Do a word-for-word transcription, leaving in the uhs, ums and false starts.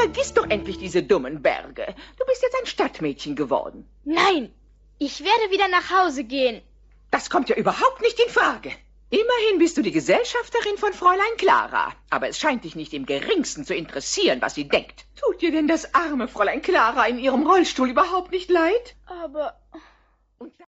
vergiss doch endlich diese dummen Berge. Du bist jetzt ein Stadtmädchen geworden. Nein, ich werde wieder nach Hause gehen. Das kommt ja überhaupt nicht in Frage. Immerhin bist du die Gesellschafterin von Fräulein Clara. Aber es scheint dich nicht im Geringsten zu interessieren, was sie denkt. Tut dir denn das arme Fräulein Clara in ihrem Rollstuhl überhaupt nicht leid? Aber... Und